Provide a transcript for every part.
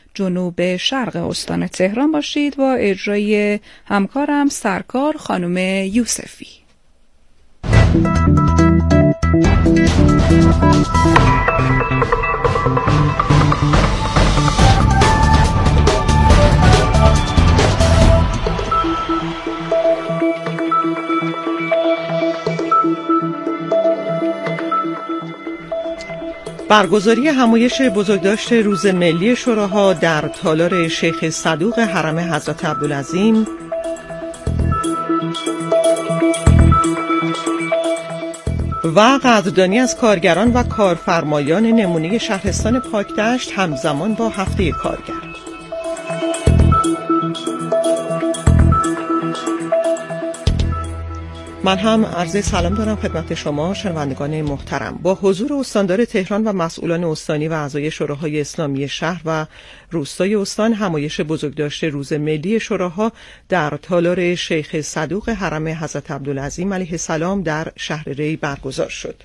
جنوب شرق استان تهران باشید با اجرای همکارم سرکار خانم یوسفی. برگزاری همایش بزرگداشت روز ملی شوراها در تالار شیخ صدوق حرم حضرت عبدالعظیم، و قدردانی از کارگران و کارفرمایان نمونه شهرستان پاکدشت همزمان با هفته کارگر. من هم عرض سلام دارم خدمت شما شنوندگان محترم. با حضور استاندار تهران و مسئولان استانی و اعضای شوراهای اسلامی شهر و روستای استان، همایش بزرگداشت روز ملی شوراها در تالار شیخ صدوق حرم حضرت عبدالعظیم علیه السلام در شهر ری برگزار شد.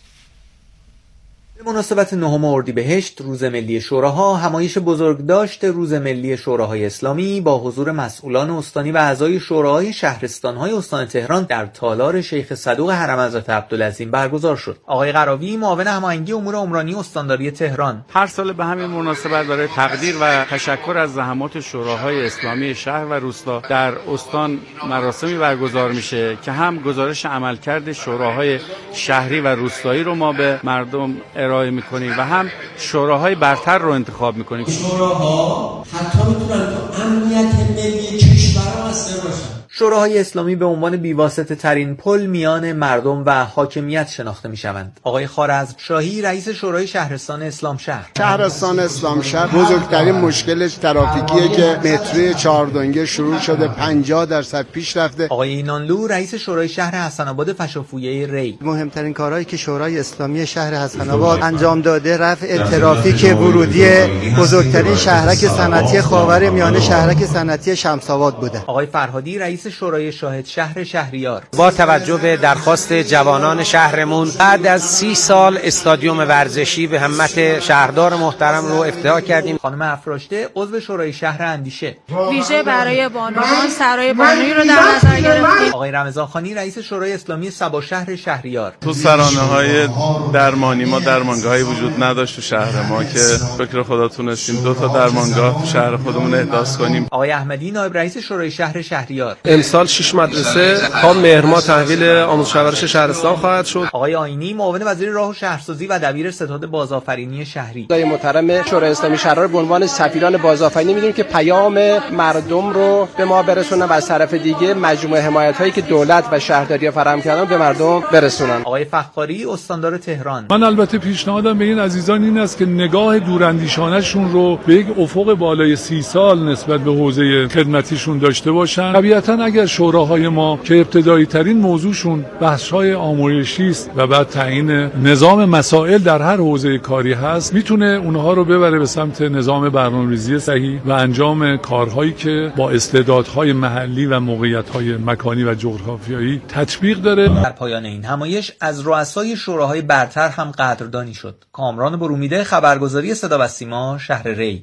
به مناسبت 9 اردیبهشت روز ملی شوراها، همایش بزرگداشت روز ملی شوراهای اسلامی با حضور مسئولان استانی و اعضای شوراهای شهرستان‌های استان تهران در تالار شیخ صدوق حرم حضرت عبدالعظیم برگزار شد. آقای قراوی، معاون هماهنگی امور عمرانی استانداری تهران: هر سال به همین مناسبت برای تقدیر و تشکر از زحمات شوراهای اسلامی شهر و روستا در استان مراسمی برگزار میشه که هم گزارش عملکرد شوراهای شهری و روستایی رو ما به مردم ارائه میکنیم و هم شوراهای برتر رو انتخاب میکنیم. شوراها حتی میتونن تو امنیت ملی کشور هم اثر باشن. شوراهای اسلامی به عنوان بیواسطه ترین پل میان مردم و حاکمیت شناخته میشوند. آقای خوارزمشاهی، رئیس شورای شهرستان اسلام شهر: شهرستان اسلام شهر بزرگترین مشکلش ترافیکیه که مترو چهاردنگه شروع شده 50% پیش رفته. آقای اینانلو، رئیس شورای شهر حسن آباد فشافویه ری: مهمترین کارهایی که شورای اسلامی شهر حسن آباد انجام داده رفع ترافیک ورودی بزرگترین شهرک صنعتی خاورمیانه، شهرک صنعتی شمس آباد بوده. آقای فرهادی، رئیس شورای شاهد شهر شهریار: با توجه به درخواست جوانان شهرمون بعد از 30 سال استادیوم ورزشی به همت شهردار محترم رو افتتاح کردیم. خانم افراشته، عضو شورای شهر اندیشه: ویژه برای بانوان سرای بانویی رو در نظر گرفتیم. آقای رمضان خانی، رئیس شورای اسلامی سبا شهر شهریار: تو سرانه‌های درمانی ما درمانگاهی وجود نداشت تو شهر ما که فکر خدا تونستیم 2 تا درمانگاه تو شهر خودمون احداث کنیم. آقای احمدی، نایب رئیس شورای شهر شهریار: امسال 6 مدرسه تا مهرماه تحویل آموزش و پرورش شهرستان خواهد شد. آقای آینی، معاون وزیر راه و شهرسازی و دبیر ستاد بازآفرینی شهری: دای محترم شورای اسلامی شهر به عنوان سفیران بازآفرینی می‌دونیم که پیام مردم رو به ما برسونن و از طرف دیگه مجموعه حمایت‌هایی که دولت و شهرداری فراهم کردن به مردم برسونن. آقای فخاری، استاندار تهران: من البته پیشنهادم به این عزیزان این است که نگاه دوراندیشانه‌شون رو به یک افق بالای 30 سال نسبت به حوزه خدمتیشون داشته باشن. طبیعتاً اگر شوراهای ما که ابتدایی ترین موضوعشون بحث‌های آموزشی است و بعد تعیین نظام مسائل در هر حوزه کاری هست، میتونه اونها رو ببره به سمت نظام برنامه‌ریزی صحیح و انجام کارهایی که با استعدادهای محلی و موقعیت‌های مکانی و جغرافیایی تطبیق داره. در پایان این همایش از رؤسای شوراهای برتر هم قدردانی شد. کامران برومیده، خبرگزاری صدا و سیما، شهر ری.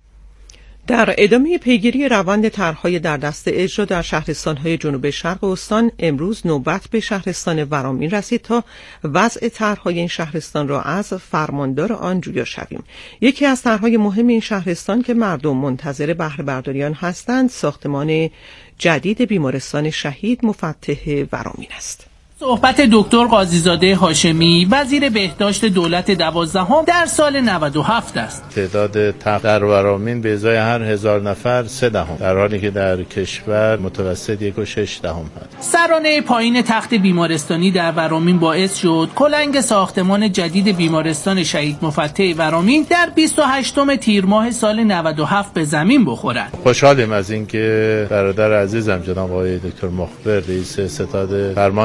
در ادامه پیگیری روند طرح‌های در دست اجرا در شهرستان‌های جنوب شرق استان، امروز نوبت به شهرستان ورامین رسید تا وضع طرح‌های این شهرستان را از فرماندار آن جویا شویم. یکی از طرح‌های مهم این شهرستان که مردم منتظر بهره برداریان هستند، ساختمان جدید بیمارستان شهید مفتح ورامین است. صحبت دکتر قاضیزاده هاشمی، وزیر بهداشت دولت 12 در سال 97 است. تعداد تخت در ورامین به ازای هر 1000 نفر 3 در حالی که در کشور متوسط 1.6 هست. سرانه پایین تخت بیمارستانی در ورامین باعث شد کلنگ ساختمان جدید بیمارستان شهید مفتح ورامین در 28 تیر ماه سال 97 به زمین بخورد. خوشحالیم از اینکه برادر عزیزم جناب آقای دکتر مخبر، رئیس ستاد فرمان اجرایی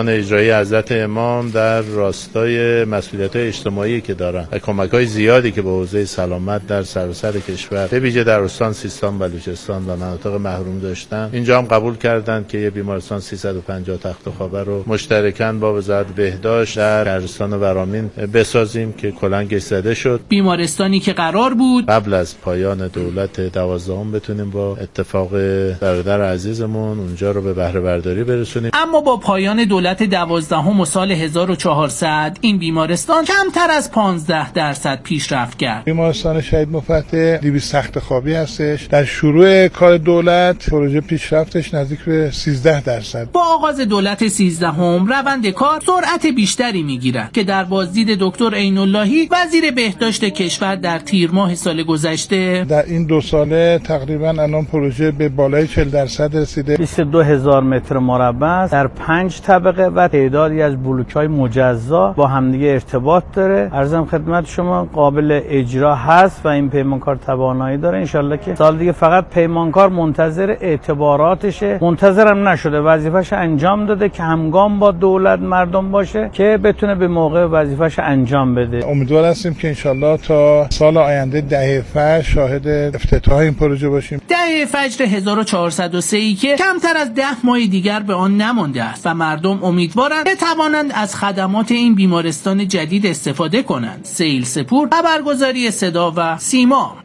آقای حضرت امام در راستای مسئولیت‌های اجتماعی که دارن و کمک‌های زیادی که به حوزه سلامت در سراسر کشور به ویژه در استان سیستان، بلوچستان و مناطق محروم داشتن، اینجا هم قبول کردند که یه بیمارستان 350 تخت خوابه رو مشترکاً با وزارت بهداشت در شهرستان ورامین بسازیم که کلنگش زده شد. بیمارستانی که قرار بود قبل از پایان دولت 12 بتونیم با اتفاق برادر عزیزمون اونجا رو به بهره برداری برسونیم. اما با پایان دولت 12 و سال 1400 این بیمارستان کمتر از 15% پیشرفت کرد. بیمارستان شهید مفتح 200 تخت خوابی هستش. در شروع کار دولت پروژه پیشرفتش نزدیک به 13%. با آغاز دولت 13 روند کار سرعت بیشتری میگیرد که در بازدید دکتر عین اللهی وزیر بهداشت کشور در تیر ماه سال گذشته در این 2 ساله تقریبا الان پروژه به بالای 40% رسیده. 22,000 متر مربع در 5 طبقه و تعدادی از بلوک‌های مجزا با همدیگه ارتباط داره. عرضم خدمت شما قابل اجرا هست و این پیمانکار توانایی داره. انشالله که سال دیگه فقط پیمانکار منتظر اعتباراتشه، منتظرم نشده، وظیفه‌ش انجام داده که همگام با دولت مردم باشه که بتونه به موقع وظیفه‌ش انجام بده. امیدوار هستیم که انشالله تا سال آینده دهه فجر شاهد افتتاح این پروژه باشیم. دهه فجر 1403 که کمتر از 10 ماه دیگر به آن نمانده است و مردم امیدوارند بتوانند از خدمات این بیمارستان جدید استفاده کنند. سیل سپور، خبرگزاری صدا و سیما.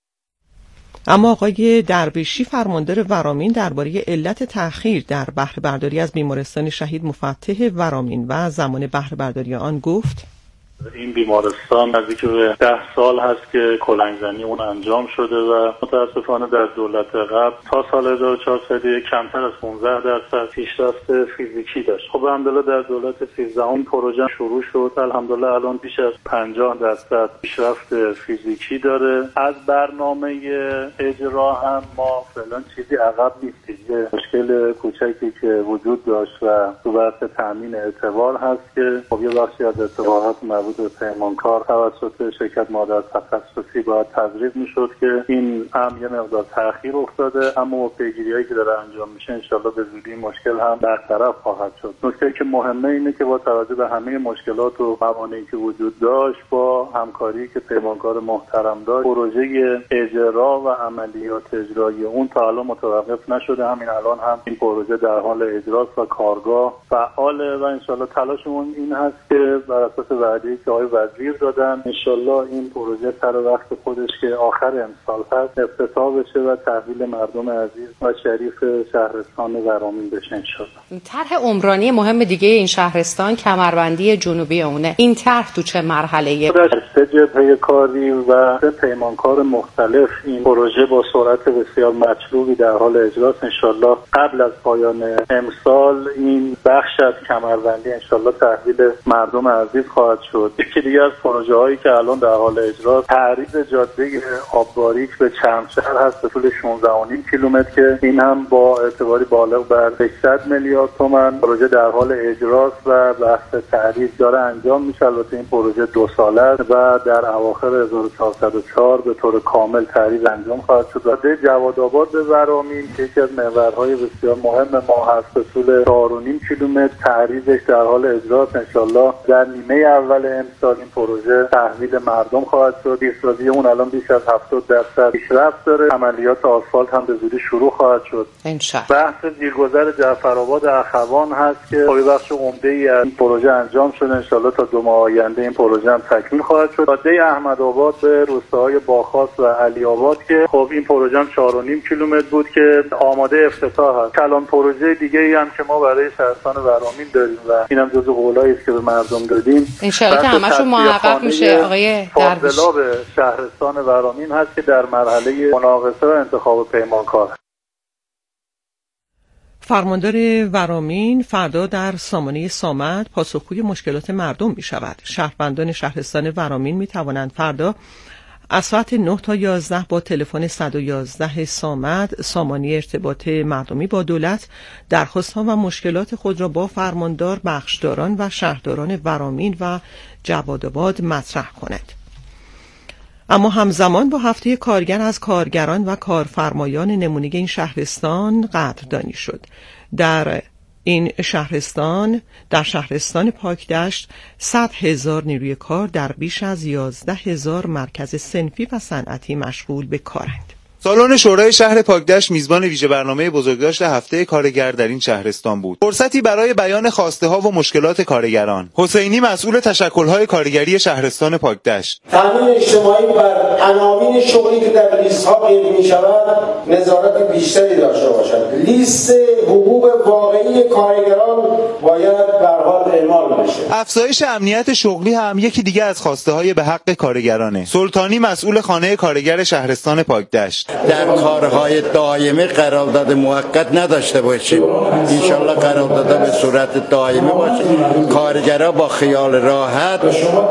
اما آقای درویشی فرماندار ورامین درباره علت تأخیر در بهره برداری از بیمارستان شهید مفتح ورامین و زمان بهره برداری آن گفت: این بیمارستان نزدیک به 10 سال هست که کلنگزنی اون انجام شده و متاسفانه در دولت قبل تا سال 1400 کمتر از 15% پیشرفت فیزیکی داشت. خب الحمدلله در دولت 13 پروژه شروع شد. الحمدلله الان بیش از 50% پیشرفت فیزیکی داره. از برنامه اجرا هم ما فعلا چیزی عقب نیستیم. یه مشکل کوچکی که وجود داشت و تو بحث تامین اعتبار هست که خب یه بخشی از اعتبارات به پیمانکار توسط شرکت مادر تخصصی باید تزریق میشد که این هم یه مقدار تأخیر افتاده، اما با پیگیری‌هایی که داره انجام میشه انشالله به زودی مشکل هم برطرف خواهد شد. نکته که مهمه اینه که با توجه به همه مشکلات و موانعی که وجود داشت با همکاری که پیمانکار محترم داشت پروژه اجرا و عملیات اجرایی اون تا الان متوقف نشده. همین الان هم این پروژه در حال اجراست و کارگاه فعاله و انشالله تلاشمون این هست که بر اساس وعده که آقای وزیر دادن انشالله این پروژه سر وقت خودش که آخر امسال هست افتتاح بشه و تحویل مردم عزیز و شریف شهرستان ورامین بشه انشالله. طرح عمرانی مهم دیگه این شهرستان کمربندی جنوبی اونه. این طرح تو چه مرحله‌ایه؟ در 3 جبهه کاری و 3 پیمانکار مختلف این پروژه با سرعت بسیار مطلوبی در حال اجراست. انشالله قبل از پایان امسال این بخش از کمربندی انشالله تحویل مردم عزیز خواهد شد. یکی دیگه از پروژه هایی که الان در حال اجراست تعریض جاده آبباریک به چرمشهر هست به طول 16.5 کیلومتر که این هم با اعتباری بالغ بر 100 میلیارد تومان پروژه در حال اجراست و بحث تعریض داره انجام میشه. البته این پروژه 2 ساله است و در اواخر 1404 به طور کامل تعریض انجام خواهد شد. جاده جوادآباد به ورامین که یکی از محورهای بسیار مهم ما هست به طول 4.5 کیلومتر تعریضش در حال اجراست. انشالله در نیمه اول امسال این پروژه تحویل مردم خواهد شد. پیشرفتی اون الان بیش از 70% پیشرفت داره. عملیات آسفالت هم به زودی شروع خواهد شد. انشالله. بحث زیرگذر جعفرآباد اخوان هست که بخش عمده‌ای از این پروژه انجام شده. انشالله تا 2 ماه آینده این پروژه هم تکمیل خواهد شد. جاده احمدآباد به روستاهای باخاس و علی آباد که خب این پروژه هم 4.5 کیلومتر بود که آماده افتتاح هست. کلان پروژه دیگه‌ای هم که ما برای شهرستان ورامین داریم و اینم جزو قولایی است که به مردم دادیم. انشالله که همشون محقق میشه. آقای درویشی به شهرستان ورامین هست که در مرحله مناقصه و انتخاب پیمانکار. فرماندار ورامین فردا در سامانه صامت پاسخگوی مشکلات مردم می شود. شهروندان شهرستان ورامین می توانند فردا از ساعت 9 تا 11 با تلفن 111 صامت سامانه ارتباط مردمی با دولت درخواست‌ها و مشکلات خود را با فرماندار، بخشداران و شهرداران ورامین و جوادآباد مطرح کنند. اما همزمان با هفته کارگر از کارگران و کارفرمایان نمونه این شهرستان قدردانی شد. در این شهرستان در شهرستان پاکدشت 100,000 نیروی کار در بیش از 11,000 مرکز صنفی و صنعتی مشغول به کارند. سالن شورای شهر پاکدشت میزبان ویژه برنامه بزرگداشت هفته کارگر در این شهرستان بود. فرصتی برای بیان خواسته ها و مشکلات کارگران. حسینی مسئول تشکل‌های کارگری شهرستان پاکدشت: تامین اجتماعی بر عناوین شغلی که در لیست‌ها قید می‌شود نظارت بیشتری داشته باشد. لیست حقوق واقعی کارگران باید به هر حال اعمال بشه. افزایش امنیت شغلی هم یکی دیگه از خواسته به حق کارگرانه. سلطانی مسئول خانه کارگر شهرستان پاکدشت: در کارهای دائمی قرارداد موقت نداشته باشیم. انشالله قرارداد به صورت دائمی باشه. کارگرها با خیال راحت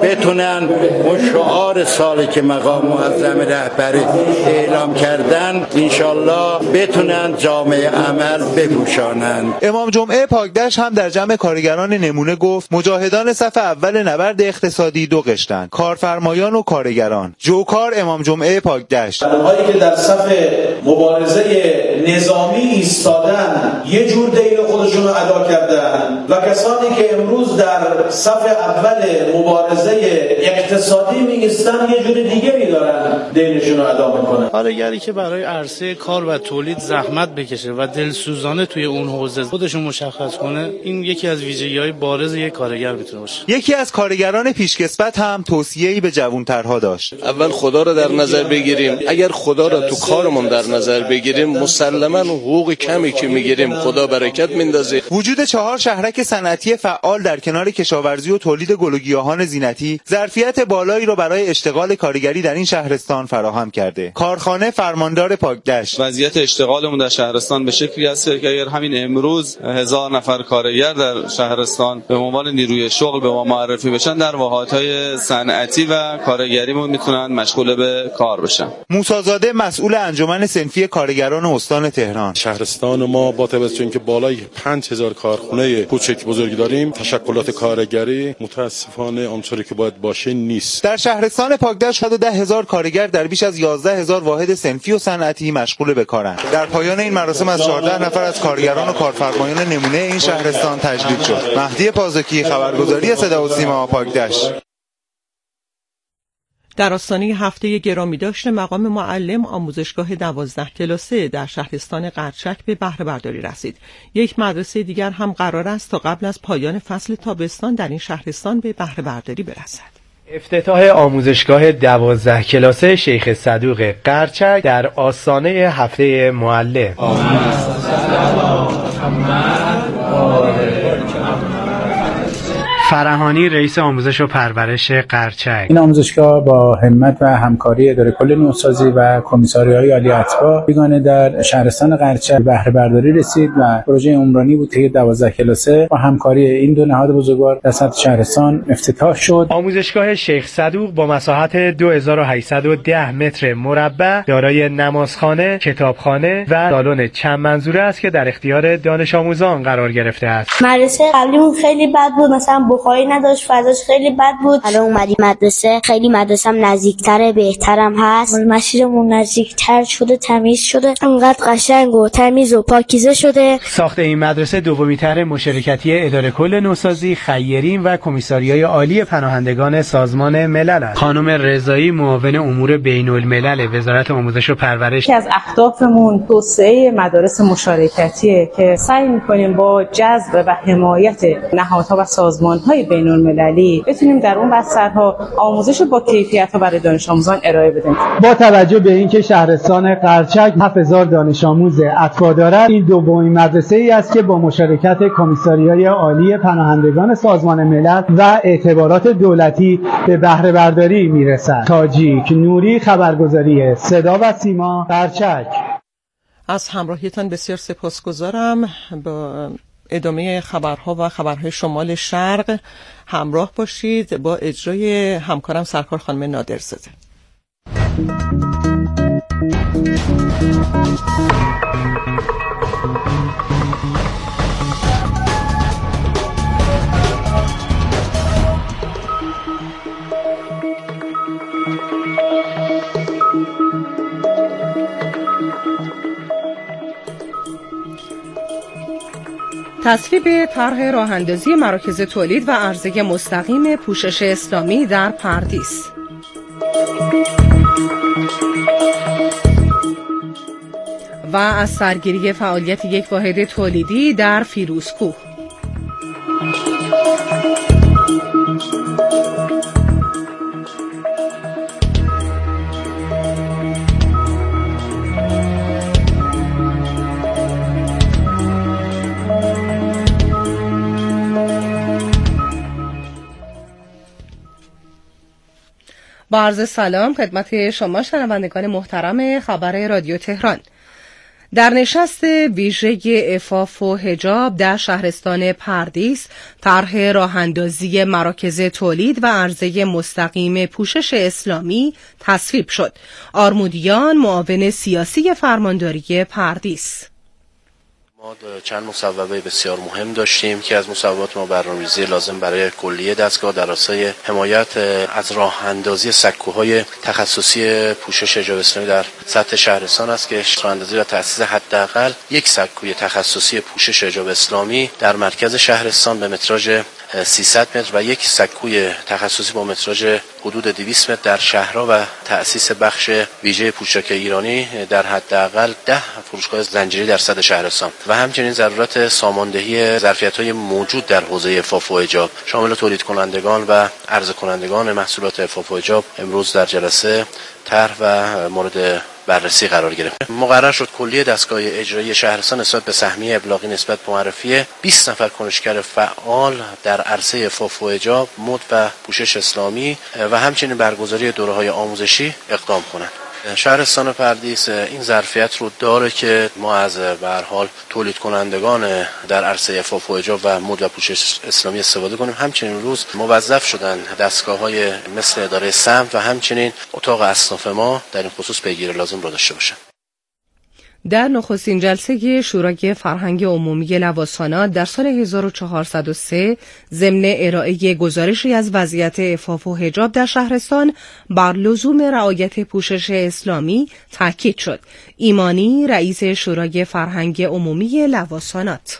بتونن اون شعار سالی که مقام معظم رهبری اعلام کردن انشالله بتونن جامعه عمل بپوشانند. امام جمعه پاکدشت هم در جمع کارگران نمونه گفت مجاهدان صف اول نبرد اقتصادی دو قشتن: کارفرمایان و کارگران. جوکار امام جمعه پاکدشت: هایی که در صف مبارزه نظامی ایستادن یه جور دین خودشون رو ادا کردن و کسانی که امروز در صف اول مبارزه اقتصادی میگستن یه جور دیگری دارن دینشون رو ادا میکنن. کارگری که برای عرصه کار و تولید زحمت بکشه و دلسوزانه توی اون حوزه خودشون مشخص کنه، این یکی از ویژگی‌های بارز یک کارگر میتونه باشه. یکی از کارگران پیشکسوت هم توصیه‌ای به جوان‌ترها داشت: اول خدا رو در نظر بگیریم. اگر خدا رو تو کارمون در نظر بگیریم مسلماً حقوق کمی که میگیریم خدا برکت میندازه. وجود 4 شهرک صنعتی فعال در کنار کشاورزی و تولید گل و گیاهان زینتی ظرفیت بالایی را برای اشتغال کارگری در این شهرستان فراهم کرده. کارخانه فرماندار پاکدشت: وضعیت اشتغالمون در شهرستان به شکلی است که اگر همین امروز 1000 نفر کارگر در شهرستان به عنوان نیروی شغل به ما معرفی بشن، در واحدهای صنعتی و کارگریمون میتونن مشغول به کار بشن. موسی‌زاده مسئول انجمن صنفی کارگران استان تهران: شهرستان ما با توجه به اینکه بالای 5000 کارخانه کوچک بزرگ داریم، تشکلات کارگری متاسفانه آنچوری که باید باشه نیست. در شهرستان پاکدشت 110,000 کارگر در بیش از 11,000 واحد صنفی و صنعتی مشغول به کارند. در پایان این مراسم از 14 نفر از کارگران و کارفرمایان نمونه این شهرستان تجدید شد. مهدی پازکی، خبرگزاری صدا و سیما، پاکدشت. در آستانه هفته گرامیداشت مقام معلم آموزشگاه 12 کلاسه در شهرستان قرچک به بهره برداری رسید. یک مدرسه دیگر هم قرار است تا قبل از پایان فصل تابستان در این شهرستان به بهره برداری برسد. افتتاح آموزشگاه 12 کلاسه شیخ صدوق قرچک در آستانه هفته معلم. فرهانی رئیس آموزش و پرورش قرچک: این آموزشگاه با همت و همکاری اداره کل نوسازی و کمیساریای عالی اتباع بیگانه در شهرستان قرچک بهره برداری رسید و پروژه عمرانی بود که 12 کلاسه با همکاری این دو نهاد بزرگوار در سطح شهرستان افتتاح شد. آموزشگاه شیخ صدوق با مساحت 2810 متر مربع دارای نمازخانه، کتابخانه و سالن چند منظوره است که در اختیار دانش آموزان قرار گرفته است. مدرسه قبلیمون خیلی بد بود، مثلا بخاری نداشت، فضاش خیلی بد بود. الان اومدیم مدرسه، خیلی مدرسه هم نزدیکتره، بهترم هست. مسیرمون نزدیکتر شده، تمیز شده، انقدر قشنگ و تمیز و پاکیزه شده. ساخت این مدرسه دومین طرح مشارکتی اداره کل نوسازی، خیرین و کمیساریای عالی پناهندگان سازمان ملل است. خانم رضایی معاون امور بین الملل وزارت آموزش و پرورش: یکی از اهدافمون توسعه مدارس مشارکتیه که سعی می‌کنیم با جذب و حمایت نهادها و سازمان‌های بین‌المللی بتونیم در اون بسترها آموزش با کیفیت‌ها برای دانش آموزان ارائه بدیم. با توجه به اینکه شهرستان قرچک 7000 دانش آموز اتباع دارد، این دومین مدرسه‌ای است که با مشارکت کمیساریای عالی پناهندگان سازمان ملل و اعتبارات دولتی به بهره برداری میرسد. تاجیک نوری، خبرگزاری صدا و سیما، قرچک. از همراهیتان بسیار سپاسگزارم. با ادامه خبرها و خبرهای شمال شرق همراه باشید با اجرای همکارم سرکار خانم نادرزاده. تصویب طرح راه‌اندازی مراکز تولید و عرضه مستقیم پوشش اسلامی در پردیس. و از سرگیری فعالیت یک واحد تولیدی در فیروزکوه. با عرض سلام خدمت شما شنوندگان محترم خبر رادیو تهران. در نشست ویژه عفاف و حجاب در شهرستان پردیس، طرح راه‌اندازی مراکز تولید و عرضه مستقیم پوشش اسلامی تصویب شد. آرمودیان، معاون سیاسی فرمانداری پردیس: ما چند مصوبه بسیار مهم داشتیم که از مصوبات ما برنامه‌ریزی لازم برای کلیه دستگاه در راستای حمایت از راه اندازی سکوهای تخصصی پوشش حجاب اسلامی در سطح شهرستان است که راه اندازی و تأسیس حداقل یک سکوی تخصصی پوشش حجاب اسلامی در مرکز شهرستان به متراژ 300 متر و یک سکوی تخصصی با متراژ حدود 200 متر در شهرها و تأسیس بخش ویژه پوشاک ایرانی در حداقل 10 فروشگاه زنجیری در صد شهرستان و همچنین ضرورت ساماندهی ظرفیت‌های موجود در حوزه عفاف و حجاب شامل تولید کنندگان و عرضه کنندگان محصولات عفاف و حجاب امروز در جلسه طرح و مورد بررسی قرار گرفت. مقرر شد کلیه دستگاه اجرایی شهرستان نسبت به سهمیه ابلاغی نسبت به معرفی 20 نفر کنشگر فعال در عرصه عفاف و حجاب، مد و پوشش اسلامی و همچنین برگزاری دوره‌های آموزشی اقدام کنند. شهرستان پردیس این ظرفیت رو داره که ما از به هر حال تولید کنندگان در عرصه عفاف و حجاب و مد و پوشش اسلامی استفاده کنیم. همچنین روز موظف شدن دستگاه‌های مثل اداره سمت و همچنین اتاق اصناف ما در این خصوص پیگیری لازم رو داشته باشن. در نخستین جلسه شورای فرهنگ عمومی لواسانات در سال 1403 ضمن ارائه گزارشی از وضعیت عفاف و حجاب در شهرستان بر لزوم رعایت پوشش اسلامی تاکید شد. ایمانی، رئیس شورای فرهنگ عمومی لواسانات: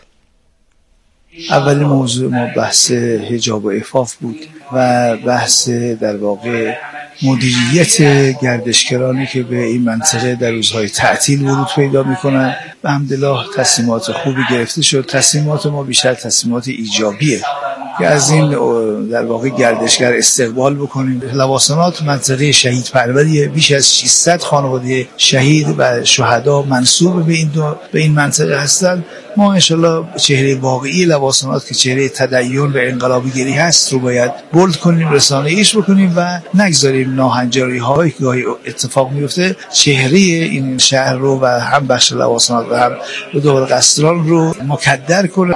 اولین موضوع ما بحث حجاب و عفاف بود و بحث در واقع مدیریت گردشگرانی که به این منطقه در روزهای تعطیل ورود پیدا میکنن. به حمدالله تصمیمات خوبی گرفته شد. تصمیمات ما بیشتر تصمیمات ایجابیه که از این در واقع گردشگر استقبال بکنیم. لواسانات منطقه شهید پروریه، بیش از 600 خانواده شهید و شهدا منسوب به این منطقه هستند. ما انشالله چهره واقعی لواسانات که چهره تدین و انقلابیگری هست رو باید بولد کنیم، رسانه ایش بکنیم و نگذاریم ناهنجاری هایی که گاهی اتفاق میفته چهره این شهر رو و هم بخش لواسانات و هم دور قصران رو مکدر کنه.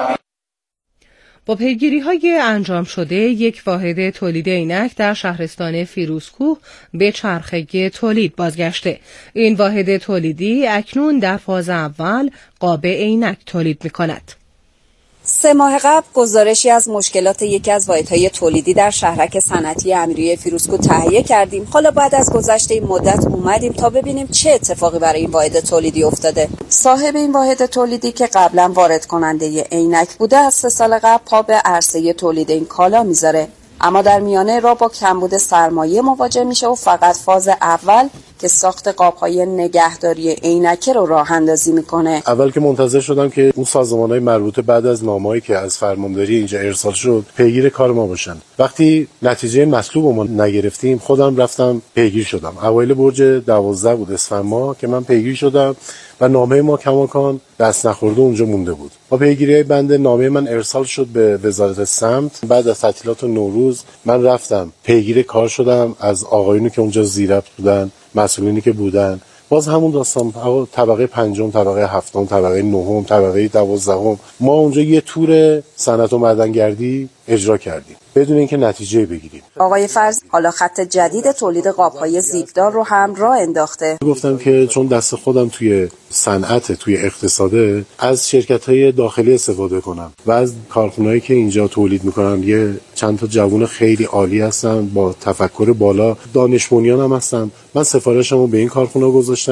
با پیگیری‌های انجام شده، یک واحد تولید عینک در شهرستان فیروزکوه به چرخه تولید بازگشته. این واحد تولیدی اکنون در فاز اول قاب عینک تولید می‌کند. 3 ماه قبل گزارشی از مشکلات یکی از واحدهای تولیدی در شهرک صنعتی امیریه فیروزکوه تهیه کردیم. حالا بعد از گذشت این مدت اومدیم تا ببینیم چه اتفاقی برای این واحد تولیدی افتاده. صاحب این واحد تولیدی که قبلا وارد کننده عینک بوده، از 3 سال قبل پا به عرصه تولید این کالا میذاره، اما در میانه راه با کمبود سرمایه مواجه میشه و فقط فاز اول که ساخت قاب‌های نگهداری عینکه رو راه اندازی میکنه. اول که منتظر شدم که اون سازمان‌های مربوطه بعد از نامه‌ای که از فرمانداری اینجا ارسال شد پیگیر کار ما باشن. وقتی نتیجه مطلوب ما نگرفتیم خودم رفتم پیگیر شدم. اوایل برج 12 بود اسفند ماه که من پیگیر شدم و نامه ما کماکان دست نخورده اونجا مونده بود. با پیگیری‌های بنده نامه من ارسال شد به وزارت سمت. بعد از تعطیلات نوروز من رفتم پیگیر کار شدم از آقایونی که اونجا زیربط بودن، مسئولینی که بودن. باز همون داستان، طبقه 5م، طبقه 7م، طبقه 9م، طبقه 12م، ما اونجا یه تور صنعت و معدنگردی اجرا کردیم بدون اینکه نتیجه بگیریم. آقای فرض حالا خط جدید تولید قاب‌های زیبدار رو هم راه انداخته. گفتم که چون دست خودم توی صنعت، توی اقتصاده، از شرکت‌های داخلی استفاده کنم و از کارخونه‌ای که اینجا تولید می‌کنن. یه چند تا جوون خیلی عالی هستن با تفکر بالا، دانش بنیان هم هستن. من سفارشمو به این کارخونه گذاشتم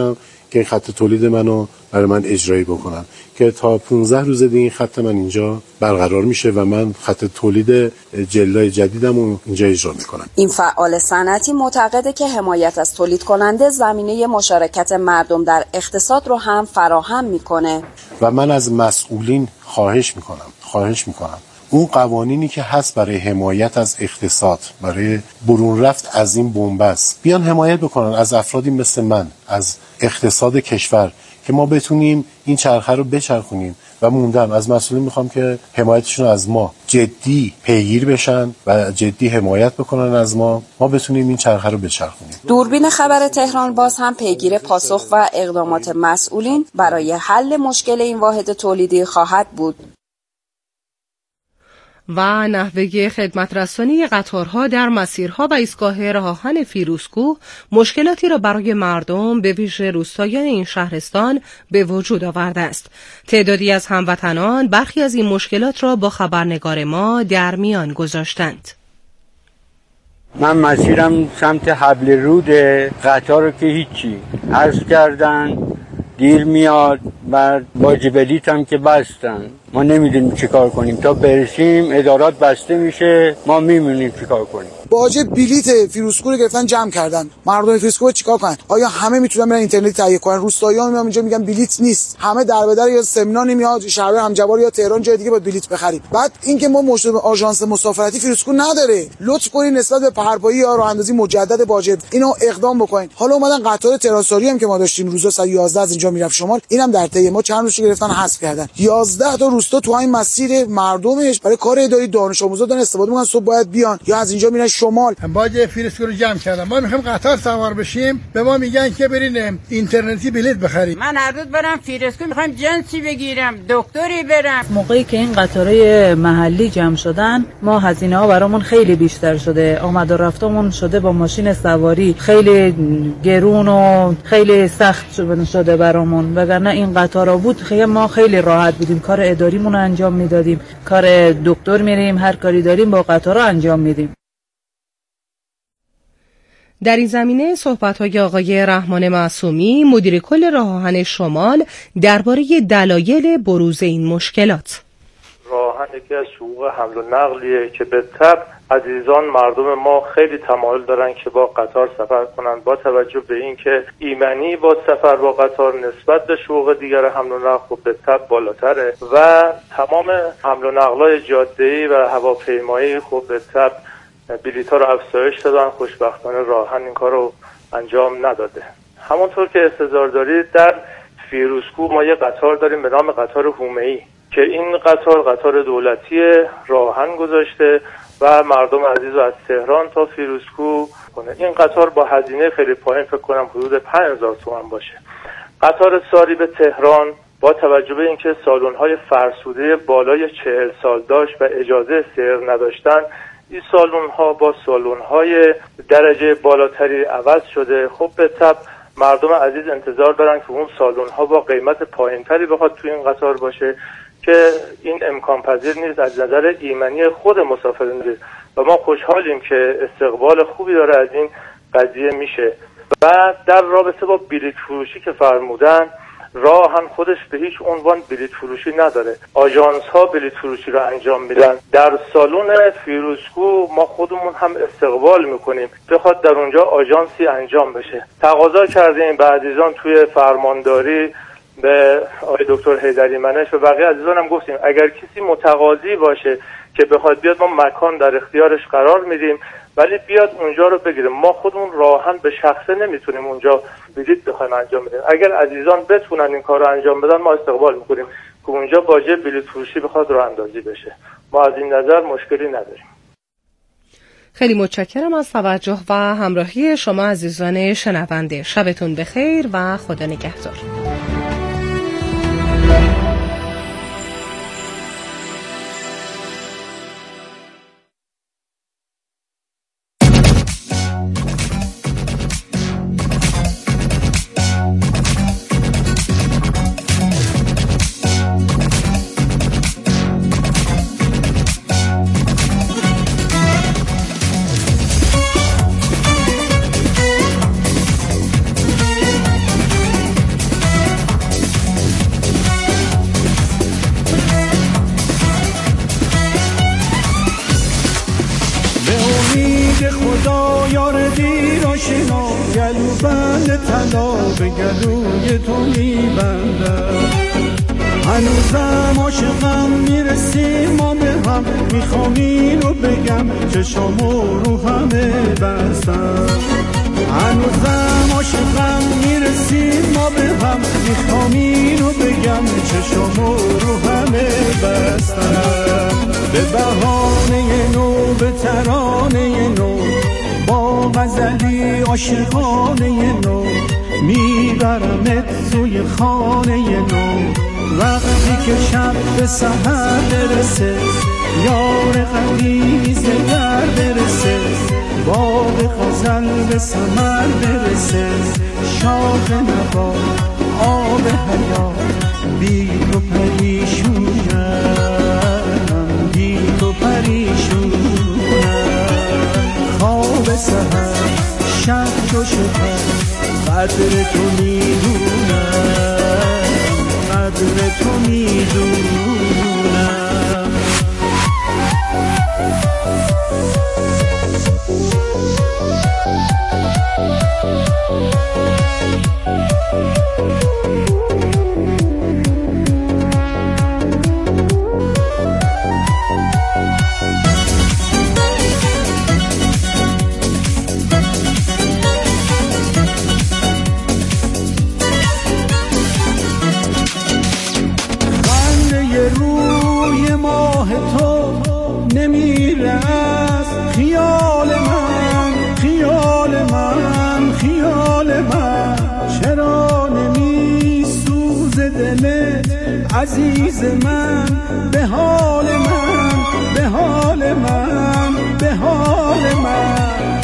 که این خط تولید منو برای من اجرایی بکنن که تا 15 روز دیگه این خط من اینجا برقرار میشه و من خط تولید جلدای جدیدمو اینجا اجرا میکنم. این فعال صنعتی معتقده که حمایت از تولید کننده زمینه مشارکت مردم در اقتصاد رو هم فراهم میکنه و من از مسئولین خواهش میکنم اون قوانینی که هست برای حمایت از اقتصاد، برای برون رفت از این بنبست، بیان حمایت بکنن از افرادی مثل من، از اقتصاد کشور، که ما بتونیم این چرخه رو بچرخونیم. و موندم از مسئولین میخوام که حمایتشون از ما جدی پیگیر بشن و جدی حمایت بکنن از ما بتونیم این چرخه رو بچرخونیم. دوربین خبر تهران باز هم پیگیر پاسخ و اقدامات مسئولین برای حل مشکل این واحد تولیدی خواهد بود. و نحوه خدمترسانی قطارها در مسیرها و ایستگاه راه‌آهن فیروزکوه مشکلاتی را برای مردم به ویژه روستاییان این شهرستان به وجود آورده است. تعدادی از هموطنان برخی از این مشکلات را با خبرنگار ما در میان گذاشتند. من مسیرم سمت حبل رود، قطار رو که هیچی عرض کردن دیر میاد و باج بلیط هم که بستن. ما نمیدونیم چی کار کنیم تا برسیم، ادارات بسته میشه، ما میمونیم چی کار کنیم. باج بلیط فیروزکوه رو گرفتن جمع کردن. مردم فیروزکوه چیکار کنن؟ آیا همه میتونن برن اینترنتی تهیه کنن؟ روستایی‌ها میان اینجا میگن بلیط نیست. همه در به در یا سمنان میاد، شهر همجوار یا تهران جای دیگه با بلیط بخریم. بعد اینکه ما آژانس مسافرتی فیروزکوه نداره. لطف کنین نسبت به پهپایی یا راه اندازی مجدد باج اینو اقدام بکنین. حالا اومدن قطار تراساری هم که ما داشتیم روزا 111 از اینجا میرفت شمال، اینم در طی ما چند روز گرفتن حذف کردن. 11 تا روستا تو این مسیر مردمش برای کار اداری دانش آموزا دارن استفاده میکنن، صبح باید بیان یا از اینجا میرن شمال. باج فیروزکوه رو جمع کردم. ما میخوایم قطار سوار بشیم، به ما میگن که برین اینترنتی بلیط بخرید. من هر روز برم فیروزکوه میخوام جنسی بگیرم، دکتری برم. موقعی که این قطارهای محلی جمع شدن، ما هزینه ها برامون خیلی بیشتر شده. آمد و رفتمون شده با ماشین سواری خیلی گرون و خیلی سخت شده برامون. وگرنه این قطارا بود خیلی ما خیلی راحت بودیم، کار اداریمون رو انجام میدادیم، کار دکتر میریم، هر کاری داریم با قطارا انجام میدیم. در این زمینه صحبت‌های آقای رحمان معصومی مدیر کل راه‌آهن شمال درباره دلایل بروز این مشکلات. راه‌آهن یکی از حقوق حمل و نقلیه که به طبع عزیزان مردم ما خیلی تمایل دارن که با قطار سفر کنن، با توجه به اینکه ایمنی با سفر با قطار نسبت به حقوق دیگر حمل و نقل به طبع بالاتره و تمام حمل و نقل‌های جاده‌ای و هواپیمایی خب به طبع بلیط‌ها رو افزایش دادن. خوشبختانه راه‌آهن این کار رو انجام نداده. همونطور که انتظار دارید در فیروزکوه ما یه قطار داریم به نام قطار هومه‌ای که این قطار دولتی راه‌آهن گذاشته و مردم عزیز از تهران تا فیروزکوه کنه. این قطار با هزینه خیلی پایین فکر کنم حدود 5000 تومان باشه. قطار ساری به تهران با توجه به اینکه سالن‌های فرسوده بالای 40 سال داشت و اجازه سیر نداشتن، این سالن‌ها با سالن‌های درجه بالاتری عوض شده. خب به طبع مردم عزیز انتظار دارن که اون سالن‌ها با قیمت پایین‌تری بخواد تو این قطار باشه که این امکان پذیر نیست از نظر ایمنی خود مسافرین و ما خوشحالیم که استقبال خوبی داره از این قضیه میشه. و در رابطه با بلیط فروشی که فرمودن، راه‌آهن خودش به هیچ عنوان بلیط فروشی نداره. آژانس ها بلیط فروشی رو انجام میدن. در سالن فیروزکوه ما خودمون هم استقبال میکنیم بخواد در اونجا آژانسی انجام بشه. تقاضا کردیم به عزیزان توی فرمانداری، به آقای دکتر حیدری منش و بقیه عزیزانم گفتیم اگر کسی متقاضی باشه که بخواد بیاد ما مکان در اختیارش قرار میدیم، ولی بیاد اونجا رو بگیره. ما خودمون راهن به شخصه نمیتونیم اونجا بلیط بخوایم انجام بدیم. اگر عزیزان بتونن این کار رو انجام بدن ما استقبال میکنیم که اونجا باجه بلیط فروشی بخواد راه اندازی بشه. ما از این نظر مشکلی نداریم. خیلی متشکرم از توجه و همراهی شما عزیزان شنونده. شبتون بخیر و خدا نگهدار. بند طلا به گلوی تو میبندم. هنوزم عاشقم میرسیم ما به هم، میخوام اینو بگم چشامو رو همه بستم. هنوزم عاشقم میرسیم ما به هم، میخوام اینو بگم چشامو رو همه بستم. به بهانه نو به ترانه نو با غزلی عاشقانه نو میبرمت سوی خانه نو. وقتی که شب به سحر برسه یار قدیمی زگر برسه، باغ غزل به ثمر برسه، شاخ نبات آب حیات بی تو پریشونم، بی تو پریشونم. خواب سحر شب و شفر قدر تو میدونم، قدر تو میدونم. نمیره از خیال من، خیال من، خیال من. چرا نمی سوز دلت عزیز من به حال من، به حال من، به حال من.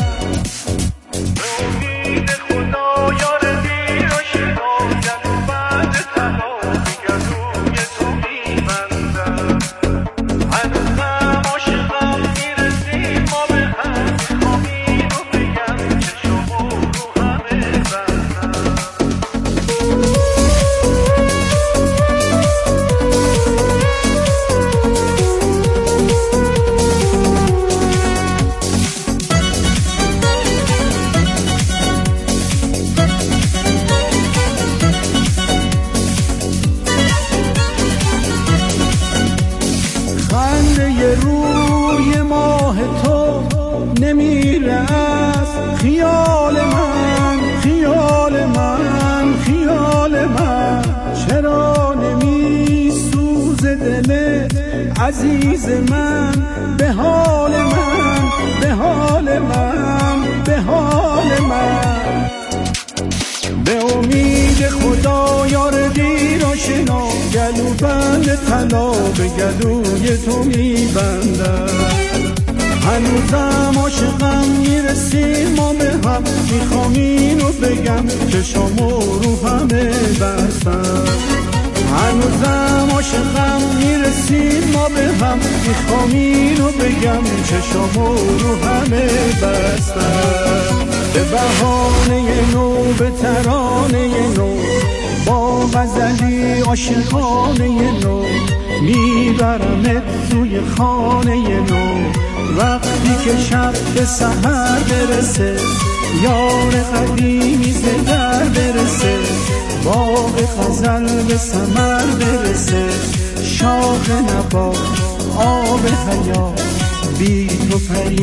روی ماه تو نمیره از خیال من، خیال من، خیال من. چرا نمی سوز دلت عزیز من به حال من، به حال من، به حال من. به امید خدا یار دیر آشنا گلو بند طلا به گلوی تو میبندم. هنوزم عاشقم میرسیم ما به هم، میخوام اینو بگم چشامو رو همه بستم. هنوزم عاشقم میرسیم ما به هم، میخوام اینو بگم چشامو رو همه بستم. به بهانه نو به ترانه نو با غزلی عاشقانه نو میبرمت سوی خانه نو. وقتی که شب به سحر برسه یار قدیمی زگر برسه، باغ غزل به ثمر برسه، شاخ نبات آب حیات بی تو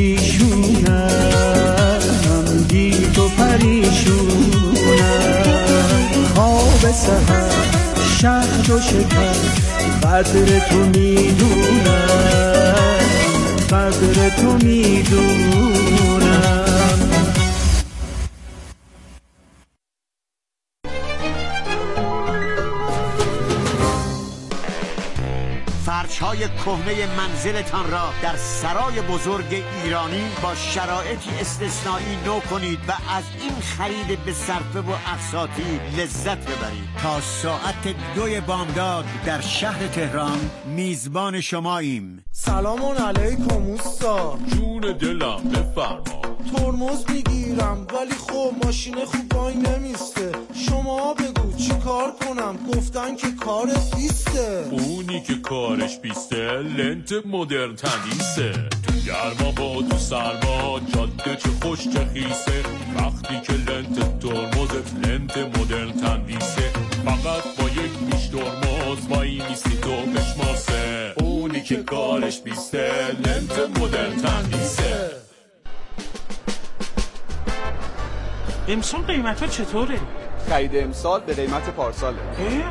پریشونم، بی تو پریشونم. خواب سحر شهد و شکر قدر تو میدونم، قدر تو میدونم. فرش‌های کهنه منزلتان را در سرای بزرگ ایرانی با شرایطی استثنایی نو کنید و از این خرید به صرفه و اقساطی لذت ببرید. تا ساعت 2 بامداد در شهر تهران میزبان شماییم. سلام علیکم اوستا. جون دلم بفرما. ترمز میگیرم ولی خب ماشین خوب وای نمیسته. شما بگو چی کار کنم؟ گفتن که کارت بیسته. اونی که کارش بیسته لنت مدرن تندیسه. گرما با تو سرما، جاده چه خوش چه خیسه، وقتی که لنت ترمزت لنت مدرن تندیسه، فقط با یک پیش ترمز وای میستی تو بشماسه، اونی که کارش بیسته لنت مدرن تندیسه. امسال قیمت ها چطوره؟ خرید امسال به قیمت پارساله.